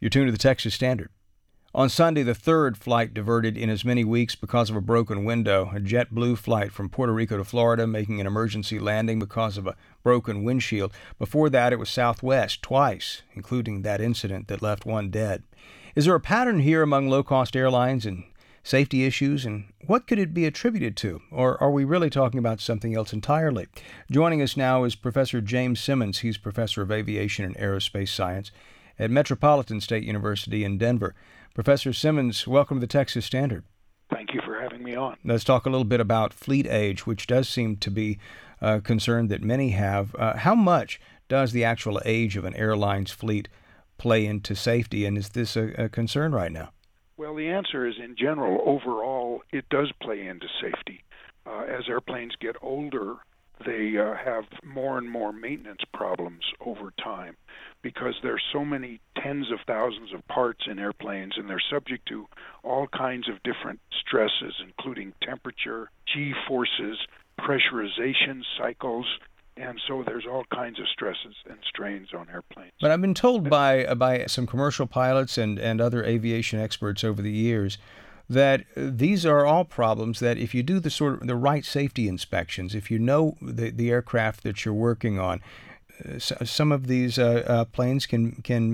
You're tuned to the Texas Standard. On Sunday, the third flight diverted in as many weeks because of a broken window. A JetBlue flight from Puerto Rico to Florida making an emergency landing because of a broken windshield. Before that, it was Southwest twice, including that incident that left one dead. Is there a pattern here among low-cost airlines and safety issues, and what could it be attributed to? Or are we really talking about something else entirely? Joining us now is Professor James Simmons. He's professor of aviation and aerospace science at Metropolitan State University in Denver. Professor Simmons, welcome to the Texas Standard. Thank you for having me on. Let's talk a little bit about fleet age, which does seem to be a concern that many have. How much does the actual age of an airline's fleet play into safety, and is this a concern right now? Well, the answer is, in general, overall, it does play into safety. As airplanes get older, they have more and more maintenance problems over time because there's so many tens of thousands of parts in airplanes, and they're subject to all kinds of different stresses, including temperature, G-forces, pressurization cycles, and so there's all kinds of stresses and strains on airplanes. But I've been told by some commercial pilots and other aviation experts over the years that these are all problems that if you do the right safety inspections, if you know the aircraft that you're working on, some of these planes can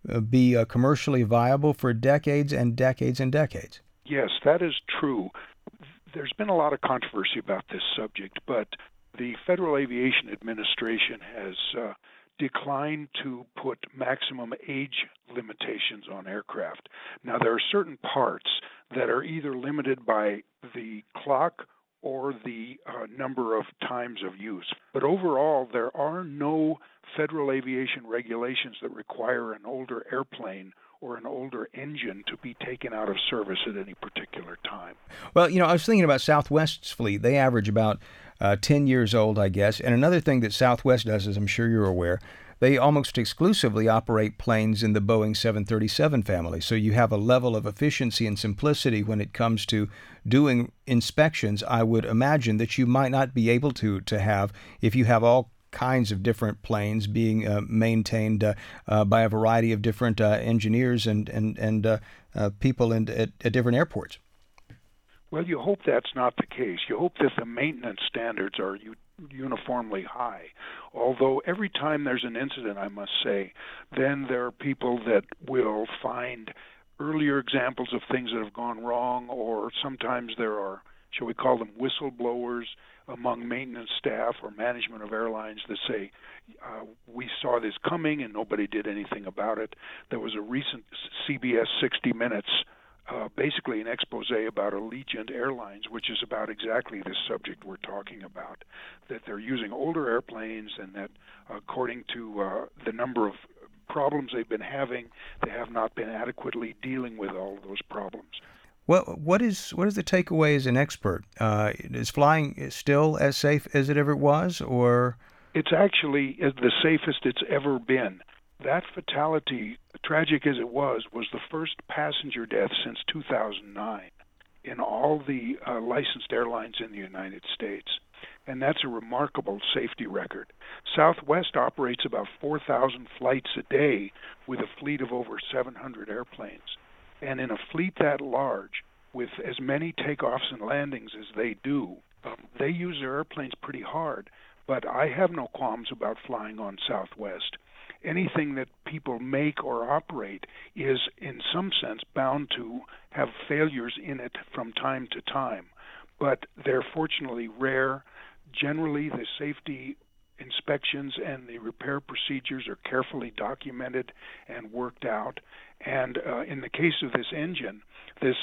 be commercially viable for decades and decades and decades. Yes, that is true. There's been a lot of controversy about this subject, but the Federal Aviation Administration has declined to put maximum age limitations on aircraft. Now, there are certain parts that are either limited by the clock or the number of times of use. But overall, there are no federal aviation regulations that require an older airplane or an older engine to be taken out of service at any particular time. Well, I was thinking about Southwest's fleet. They average about 10 years old, I guess. And another thing that Southwest does, as I'm sure you're aware, they almost exclusively operate planes in the Boeing 737 family. So you have a level of efficiency and simplicity when it comes to doing inspections I would imagine that you might not be able to have if you have all kinds of different planes being maintained by a variety of different engineers and people at different airports. Well, you hope that's not the case. You hope that the maintenance standards are uniformly high. Although every time there's an incident, I must say, then there are people that will find earlier examples of things that have gone wrong, or sometimes there are, shall we call them whistleblowers among maintenance staff or management of airlines that say, we saw this coming and nobody did anything about it. There was a recent CBS 60 Minutes basically an expose about Allegiant Airlines, which is about exactly this subject we're talking about, that they're using older airplanes and that according to the number of problems they've been having, they have not been adequately dealing with all of those problems. Well, what is the takeaway as an expert? Is flying still as safe as it ever was, or? It's actually the safest it's ever been. That fatality, tragic as it was the first passenger death since 2009 in all the licensed airlines in the United States. And that's a remarkable safety record. Southwest operates about 4,000 flights a day with a fleet of over 700 airplanes. And in a fleet that large, with as many takeoffs and landings as they do, they use their airplanes pretty hard. But I have no qualms about flying on Southwest. Anything that people make or operate is, in some sense, bound to have failures in it from time to time. But they're fortunately rare. Generally, the safety inspections and the repair procedures are carefully documented and worked out. And in the case of this engine, this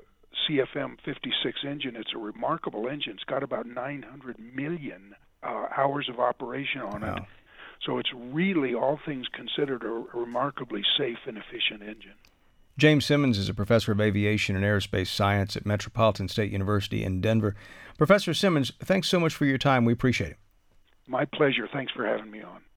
CFM 56 engine, it's a remarkable engine. It's got about 900 million hours of operation on it. So it's really, all things considered, a remarkably safe and efficient engine. James Simmons is a professor of aviation and aerospace science at Metropolitan State University in Denver. Professor Simmons, thanks so much for your time. We appreciate it. My pleasure. Thanks for having me on.